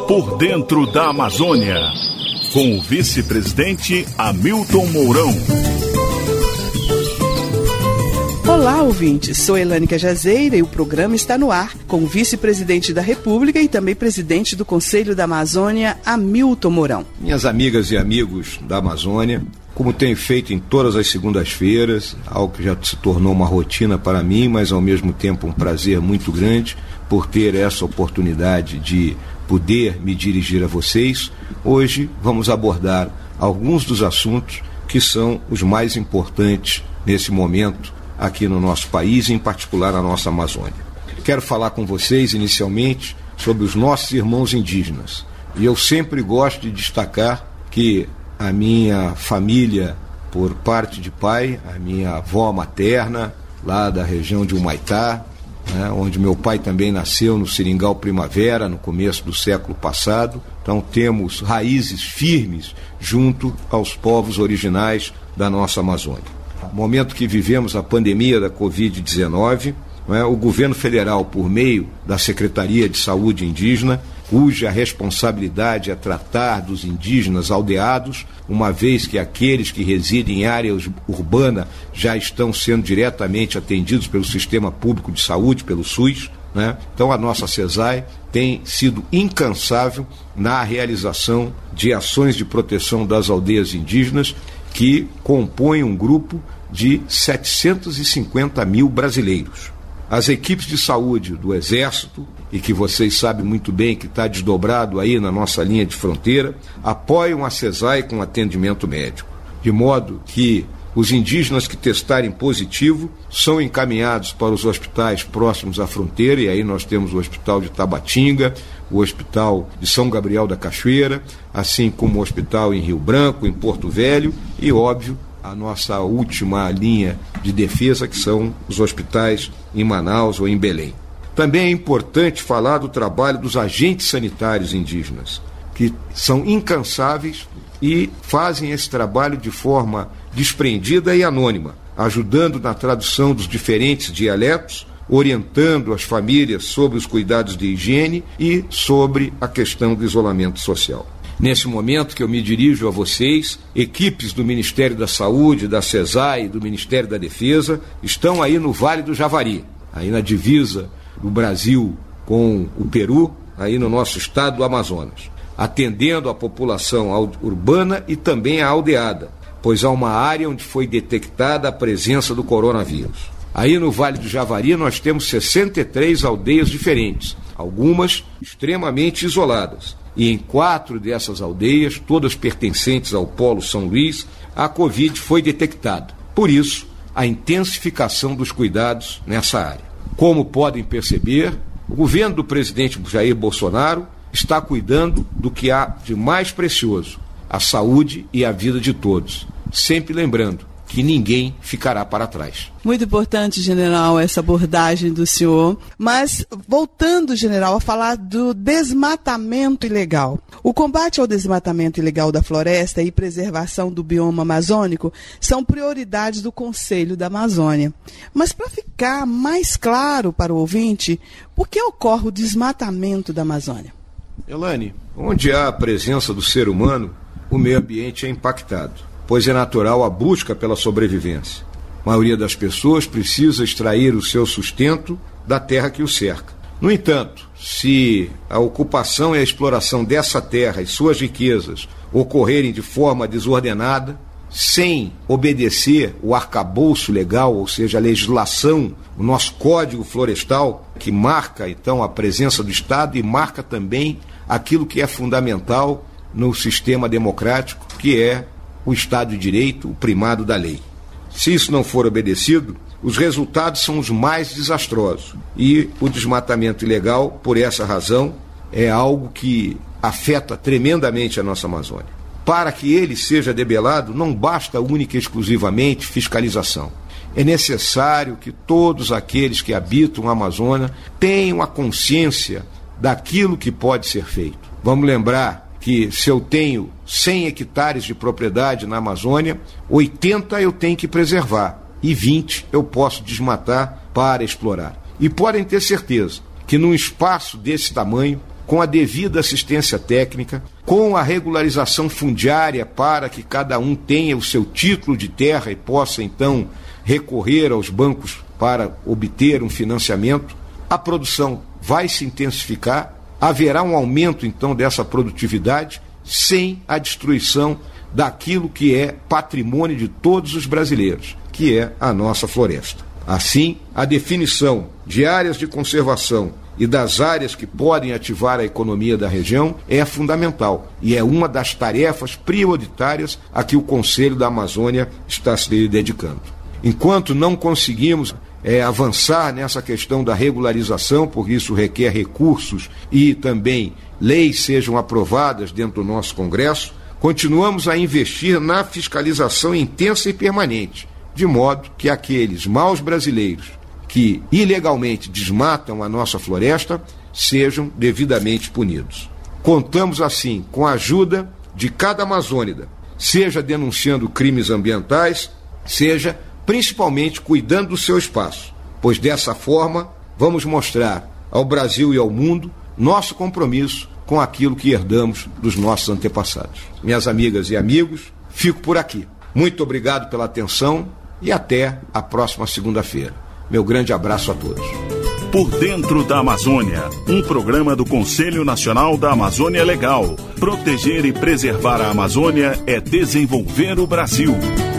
Por dentro da Amazônia, com o vice-presidente Hamilton Mourão. Olá, ouvintes. Sou Elane Cajazeira e o programa está no ar com o vice-presidente da República e também presidente do Conselho da Amazônia, Hamilton Mourão. Minhas amigas e amigos da Amazônia, como tenho feito em todas as segundas-feiras, algo que já se tornou uma rotina para mim, mas ao mesmo tempo um prazer muito grande por ter essa oportunidade de poder me dirigir a vocês. Hoje vamos abordar alguns dos assuntos que são os mais importantes nesse momento aqui no nosso país, em particular na nossa Amazônia. Quero falar com vocês inicialmente sobre os nossos irmãos indígenas. E eu sempre gosto de destacar que a minha família, por parte de pai, a minha avó materna, lá da região de Humaitá, onde meu pai também nasceu, no Seringal Primavera, no começo do século passado. Então temos raízes firmes junto aos povos originais da nossa Amazônia. No momento que vivemos a pandemia da Covid-19, o governo federal, por meio da Secretaria de Saúde Indígena, cuja responsabilidade é tratar dos indígenas aldeados, uma vez que aqueles que residem em área urbana já estão sendo diretamente atendidos pelo Sistema Público de Saúde, pelo SUS. Então a nossa CESAI tem sido incansável na realização de ações de proteção das aldeias indígenas, que compõem um grupo de 750 mil brasileiros. As equipes de saúde do Exército, e que vocês sabem muito bem que está desdobrado aí na nossa linha de fronteira, apoiam a CESAI com atendimento médico, de modo que os indígenas que testarem positivo são encaminhados para os hospitais próximos à fronteira, e aí nós temos o Hospital de Tabatinga, o Hospital de São Gabriel da Cachoeira, assim como o Hospital em Rio Branco, em Porto Velho, e, óbvio, a nossa última linha de defesa, que são os hospitais em Manaus ou em Belém. Também é importante falar do trabalho dos agentes sanitários indígenas, que são incansáveis e fazem esse trabalho de forma desprendida e anônima, ajudando na tradução dos diferentes dialetos, orientando as famílias sobre os cuidados de higiene e sobre a questão do isolamento social. Nesse momento que eu me dirijo a vocês, equipes do Ministério da Saúde, da CESAI e do Ministério da Defesa estão aí no Vale do Javari, aí na divisa do Brasil com o Peru, aí no nosso estado do Amazonas, atendendo a população urbana e também a aldeada, pois há uma área onde foi detectada a presença do coronavírus. Aí no Vale do Javari nós temos 63 aldeias diferentes, algumas extremamente isoladas. E em 4 dessas aldeias, todas pertencentes ao Polo São Luís, a Covid foi detectada. Por isso, a intensificação dos cuidados nessa área. Como podem perceber, o governo do presidente Jair Bolsonaro está cuidando do que há de mais precioso, a saúde e a vida de todos. Sempre lembrando que ninguém ficará para trás. Muito importante, general, essa abordagem do senhor. Mas, voltando, general, a falar do desmatamento ilegal. O combate ao desmatamento ilegal da floresta e preservação do bioma amazônico são prioridades do Conselho da Amazônia. Mas, para ficar mais claro para o ouvinte, por que ocorre o desmatamento da Amazônia? Elane, onde há a presença do ser humano, o meio ambiente é impactado, pois é natural a busca pela sobrevivência. A maioria das pessoas precisa extrair o seu sustento da terra que o cerca. No entanto, se a ocupação e a exploração dessa terra e suas riquezas ocorrerem de forma desordenada, sem obedecer o arcabouço legal, ou seja, a legislação, o nosso Código Florestal, que marca então a presença do Estado e marca também aquilo que é fundamental no sistema democrático, que é o Estado de Direito, o primado da lei. Se isso não for obedecido, os resultados são os mais desastrosos. E o desmatamento ilegal, por essa razão, é algo que afeta tremendamente a nossa Amazônia. Para que ele seja debelado, não basta única e exclusivamente fiscalização. É necessário que todos aqueles que habitam a Amazônia tenham a consciência daquilo que pode ser feito. Vamos lembrar que se eu tenho 100 hectares de propriedade na Amazônia, 80 eu tenho que preservar e 20 eu posso desmatar para explorar. E podem ter certeza que num espaço desse tamanho, com a devida assistência técnica, com a regularização fundiária para que cada um tenha o seu título de terra e possa então recorrer aos bancos para obter um financiamento, a produção vai se intensificar, haverá um aumento então dessa produtividade sem a destruição daquilo que é patrimônio de todos os brasileiros, que é a nossa floresta. Assim, a definição de áreas de conservação e das áreas que podem ativar a economia da região é fundamental e é uma das tarefas prioritárias a que o Conselho da Amazônia está se dedicando. Enquanto não conseguimos avançar nessa questão da regularização, porque isso requer recursos e também leis sejam aprovadas dentro do nosso Congresso, continuamos a investir na fiscalização intensa e permanente, de modo que aqueles maus brasileiros que ilegalmente desmatam a nossa floresta sejam devidamente punidos. Contamos, assim, com a ajuda de cada amazônida, seja denunciando crimes ambientais, seja principalmente cuidando do seu espaço, pois dessa forma vamos mostrar ao Brasil e ao mundo nosso compromisso com aquilo que herdamos dos nossos antepassados. Minhas amigas e amigos, fico por aqui. Muito obrigado pela atenção e até a próxima segunda-feira. Meu grande abraço a todos. Por Dentro da Amazônia, um programa do Conselho Nacional da Amazônia Legal. Proteger e preservar a Amazônia é desenvolver o Brasil.